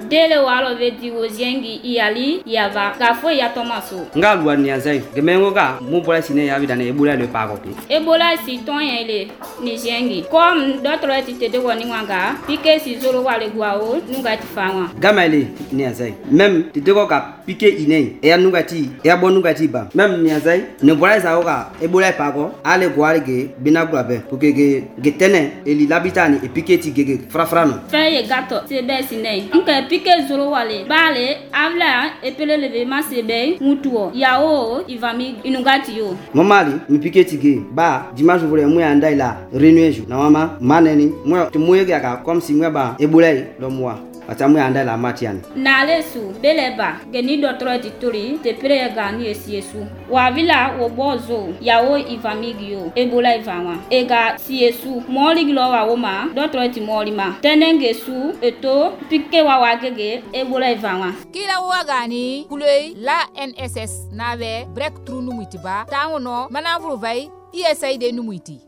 dele walo vedi oziengi iali yava gafo ya tomaso nga luwa ni azai gemengo ga mu bola sine ya bidane ebola le pa ko ebola si ton yele ni ziengi comme d'autres entités de woni wanga pique si zoro wale guao nunga tifawa gamale ni azai même te dego ka pique ine e ya nunga ti e ya bonu ti ba même ni azai ne bola sa ga ebola pa ko ale guale ge binagua be pour que ge tene eli l'habitani e pique ti ge frafrano feye gato se be sine nka pique zoro wale bale avla e pele leve ma se be mutuo yao ivami inungati yo mamali mi pique ti ge ba dimanche vole mu ya ndai la réunion na mama maneni mo te moye ga comme si mo ba ebola lo moi atamu ya ndai la matiani na lesu beleba geni dotro titori te pere ga ni esiesu wa vila wo bozo yao ivamigio ebola ivanwa ega siesu moli glo wa woma dotro ti molima tenenge su eto pique wa wagege ebola ivanwa kila wagani kulei la NSS nave breakthrough numitiba tawono manavuru vai ISA de numiti